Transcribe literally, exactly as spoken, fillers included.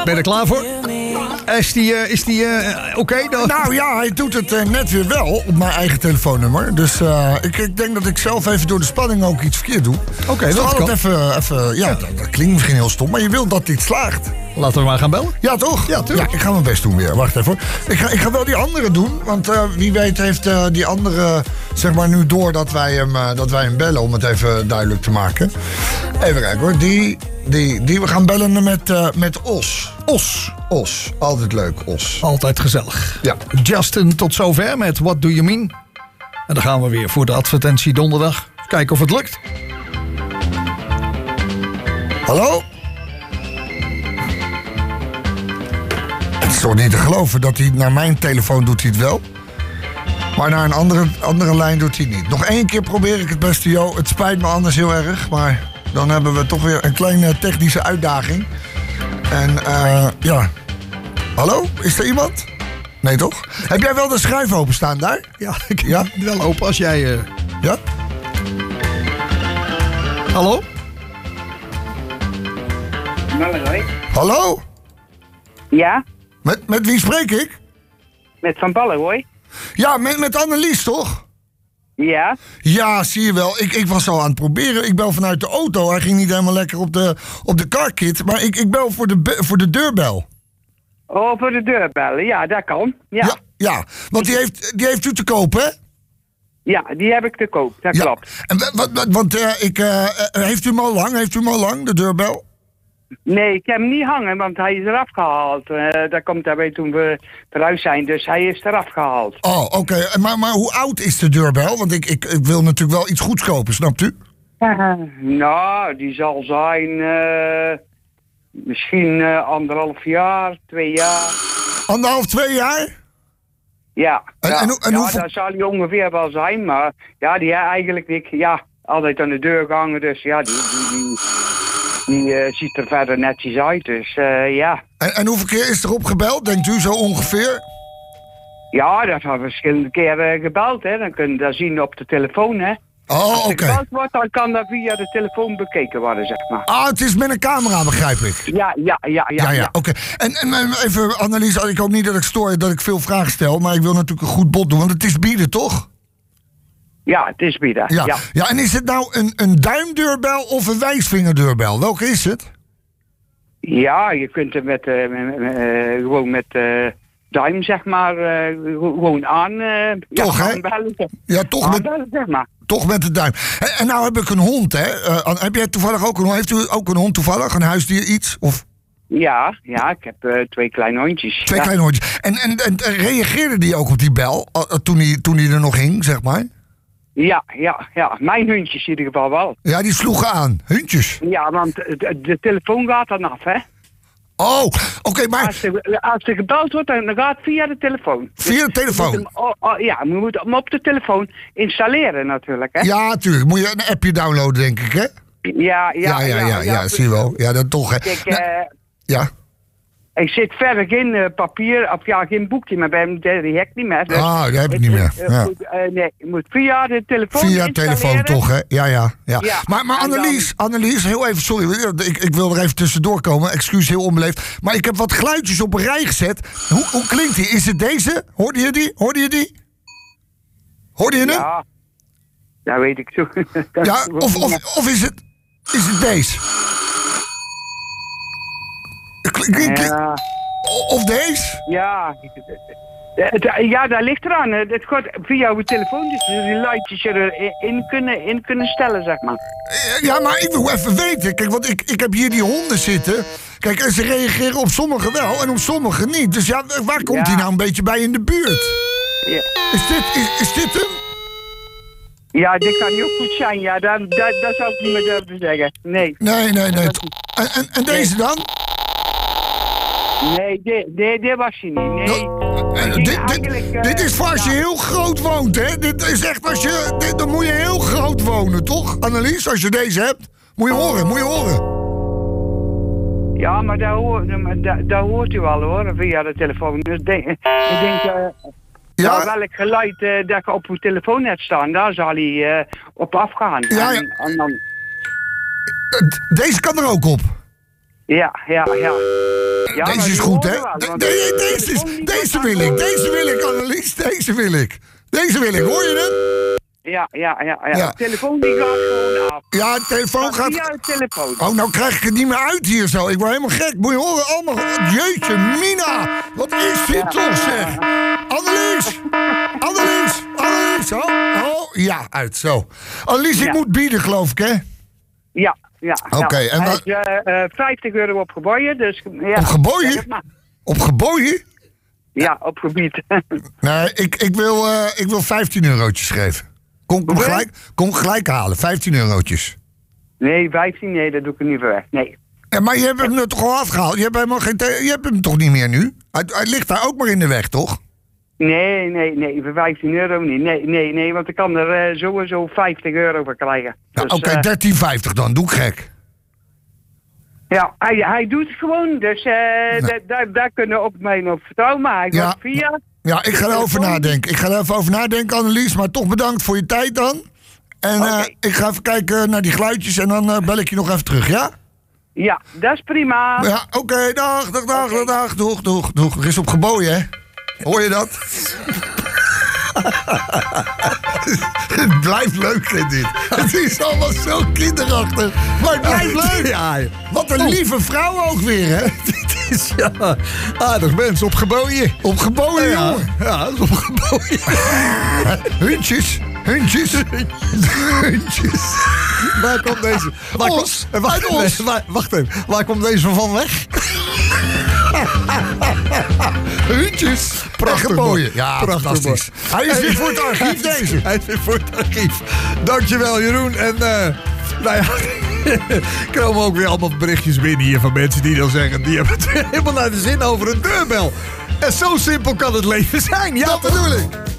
Ben je er klaar voor? Is die, uh, is die uh, oké okay dan? Nou ja, hij doet het uh, net weer wel op mijn eigen telefoonnummer. Dus uh, ik, ik denk dat ik zelf even door de spanning ook iets verkeerd doe. Oké, okay, dus dat kan. Even, even, ja, dat, dat klinkt misschien heel stom, maar je wilt dat dit slaagt. Laten we maar gaan bellen. Ja, toch? Ja, tuurlijk. Ja, ik ga mijn best doen weer. Wacht even hoor. Ik ga, ik ga wel die andere doen, want uh, wie weet heeft uh, die andere zeg maar nu door dat wij hem, uh, dat wij hem bellen, om het even duidelijk te maken. Even kijken hoor. Die, die, die we gaan bellen met, uh, met Os. Os. Os. Altijd leuk, Os. Altijd gezellig. Ja. Justin, tot zover met What Do You Mean? En dan gaan we weer voor de advertentie donderdag. Kijken of het lukt. Hallo? Het is toch niet te geloven dat hij naar mijn telefoon doet hij het wel. Maar naar een andere, andere lijn doet hij het niet. Nog één keer probeer ik het beste, Jo. Het spijt me anders heel erg, maar dan hebben we toch weer een kleine technische uitdaging. En uh, ja. Hallo? Is er iemand? Nee, toch? Heb jij wel de schuif openstaan daar? Ja, ik heb ja? wel open als jij... Uh... Ja? Hallo? Hallo? Ja? Met, met wie spreek ik? Met Van Ballenhooy. Ja, met, met Annelies, toch? Ja? Ja, zie je wel. Ik, ik was al aan het proberen. Ik bel vanuit de auto. Hij ging niet helemaal lekker op de, op de carkit. Maar ik, ik bel voor de, voor de deurbel. Oh, voor de deurbellen. Ja, dat kan. Ja, ja, ja. Want die heeft, die heeft u te koop, hè? Ja, die heb ik te koop. Dat ja. klopt. En, wat, wat, want uh, ik, uh, heeft u hem al lang? Heeft u hem al lang, de deurbel? Nee, ik heb hem niet hangen, want hij is eraf gehaald. Uh, dat komt daarbij toen we eruit zijn, dus hij is eraf gehaald. Oh, oké. Okay. Maar, maar hoe oud is de deurbel? Want ik, ik, ik wil natuurlijk wel iets goeds kopen, snapt u? Uh, nou, die zal zijn uh, misschien uh, anderhalf jaar, twee jaar. Anderhalf, twee jaar? Ja, en, ja, en, en ja hoeveel... dat zal hij ongeveer wel zijn, maar ja, die eigenlijk, ik, ja, altijd aan de deur gehangen, dus ja, die... die, die Die uh, ziet er verder netjes uit, dus uh, ja. En, en hoeveel keer is er op gebeld, denkt u zo ongeveer? Ja, dat hebben we verschillende keren gebeld, hè. Dan kun je dat zien op de telefoon, hè. Oh, oké. Als er okay. gebeld wordt, dan kan dat via de telefoon bekeken worden, zeg maar. Ah, het is met een camera, begrijp ik. Ja, ja, ja, ja. Ja, ja, ja. Oké. Okay. En, en even, Annelies, ik hoop niet dat ik stoor, dat ik veel vragen stel, maar ik wil natuurlijk een goed bod doen, want het is bieden, toch? Ja, het is bieden. Ja. Ja. ja, en is het nou een, een duimdeurbel of een wijsvingerdeurbel? Welke is het? Ja, je kunt het met, uh, met, uh, gewoon met uh, duim, zeg maar, uh, gewoon aan... Uh, toch, ja, hè? Aanbellen, ja, toch aanbellen, met... zeg maar. Toch met de duim. En, en nou heb ik een hond, hè? Uh, heb jij toevallig ook een hond? Heeft u ook een hond toevallig? Een huisdier, iets? Of... Ja, ja, ik heb uh, twee kleine hondjes. Twee ja. kleine hondjes. En, en, en reageerde die ook op die bel, uh, toen hij toen die er nog hing, zeg maar? Ja, ja, ja. Mijn hondjes in ieder geval wel. Ja, die sloegen aan. Hondjes. Ja, want de, de telefoon gaat dan af, hè? Oh, oké, okay, maar... Als er, als er gebeld wordt, dan gaat het via de telefoon. Via de telefoon? Dus, oh, oh, ja, we moeten hem op de telefoon installeren natuurlijk, hè? Ja, natuurlijk. Moet je een appje downloaden, denk ik, hè? Ja, ja, ja. Ja, ja, ja, ja, ja zie je wel. Ja, dat toch, hè. Kijk, nou, uh, ja. Ik zit verder geen uh, papier, of ja, geen boekje, maar bij hem, die heb ik niet meer. Dus ah, die heb ik niet meer. Uh, ja. moet, uh, nee, je moet via de telefoon Via de telefoon toch, hè? Ja, ja. ja. ja maar maar Annelies, dan... Annelies, heel even, sorry, ik, ik wil er even tussendoor komen. Excuus, heel onbeleefd. Maar ik heb wat geluidjes op een rij gezet. Hoe, hoe klinkt die? Is het deze? Hoorde je die? Hoorde je die? Hoorde je hem? Ja, dat weet ik zo. ja, of, of, of is het, is het deze? Klink, ja. Of deze? Ja, ja, dat ligt eraan. Het gaat via uw telefoon, dus die lightjes erin kunnen, in kunnen stellen, zeg maar. Ja, maar ik wil even weten. Kijk, want ik, ik heb hier die honden zitten. Kijk, en ze reageren op sommigen wel en op sommigen niet. Dus ja, waar komt ja. die nou een beetje bij in de buurt? Ja. Is, dit, is, is dit hem? Ja, dit kan niet ook goed zijn. Ja, dat, dat, dat zou ik niet meer durven zeggen. Nee. Nee, nee, nee. En, en, en deze dan? Nee, dit, dit, dit was hij niet. Nee. Uh, dit, dit, uh, dit is voor als je heel groot woont, hè? Dit is echt als je... Dit, dan moet je heel groot wonen, toch, Annelies? Als je deze hebt. Moet je horen, moet je horen. Ja, maar dat, hoort, dat, dat hoort u al, hoor, via de telefoon. Dus denk, ik denk... Uh, ja? Nou, welk geluid uh, dat je op uw telefoon hebt staan, daar zal hij uh, op afgaan. Ja, ja. En, en dan... Deze kan er ook op. Ja, ja, ja. Ja, deze is goed, hè? De, de, deze, is, deze wil ik, deze wil ik, Annelies. Deze wil ik. Deze wil ik, hoor je hem? Ja, ja, ja. ja. Ja. De telefoon die gaat gewoon af. Ja, de telefoon gaat... Via de telefoon. Oh, nou krijg ik het niet meer uit hier zo. Ik word helemaal gek. Moet je horen, allemaal... Jeetje, Mina. Wat is dit toch, zeg? Annelies. Annelies. Annelies. Oh, oh, ja, uit, zo. Annelies, ik Ja. moet bieden, geloof ik, hè? Ja, ja. Oké, ja. en Hij wat- is, uh, uh, vijftig euro op gebooien, dus... Ja. Op gebooien? Zeg het maar. Op gebooien? Ja, op gebied. Nee, ik, ik, wil, uh, ik wil vijftien eurotjes geven. Kom, kom, Hoeveel? gelijk, kom gelijk halen, vijftien eurotjes. Nee, vijftien, nee, dat doe ik er niet voor weg. Nee. Ja, maar je hebt hem er toch al afgehaald? Je hebt, helemaal geen te- je hebt hem toch niet meer nu? Hij, hij ligt daar ook maar in de weg, toch? Nee, nee, nee, voor vijftien euro niet. Nee, nee, nee, want ik kan er uh, sowieso vijftig euro voor krijgen. Ja, Dus, Oké, eh, dertien vijftig dan, doe ik gek. ja, hij, hij doet het gewoon, dus uh, da- da- daar kunnen we op mij nog vertrouwen. Maar hij Ja. wordt via... Ja, ik ga erover nadenken. Ik ga er even over nadenken, Annelies. Maar toch bedankt voor je tijd dan. En eh, Oké. ik ga even kijken naar die geluidjes en dan eh, bel ik je nog even terug, ja? Ja, dat is prima. Ja, oké, dag, dag, dag, dag, dag, doeg, doeg, doeg. Er is op gebooien, hè? Hoor je dat? Het blijft leuk, hè, dit. Het is allemaal zo kinderachtig. Maar het blijft leuk. Ja, Wat een lieve vrouw ook weer, hè? dit is ja, aardig mens op gebooien. Op gebooien, Ja, jongen. ja, dat is op gebooien. Huntjes, huntjes, huntjes. Waar komt deze... Waar Os, komt- wacht, uit Os. nee, waar- wacht even, waar komt deze van weg? Huntjes. Prachtig, gebooien. man. Ja, Prachtig, fantastisch. man. Hij is weer voor het archief, deze. Hij is weer voor het archief. Dankjewel, Jeroen. En eh nou ja, er komen ook weer allemaal berichtjes binnen hier van mensen die dan zeggen... die hebben het weer helemaal naar de zin over een deurbel. En zo simpel kan het leven zijn. Ja, Dat bedoel ik.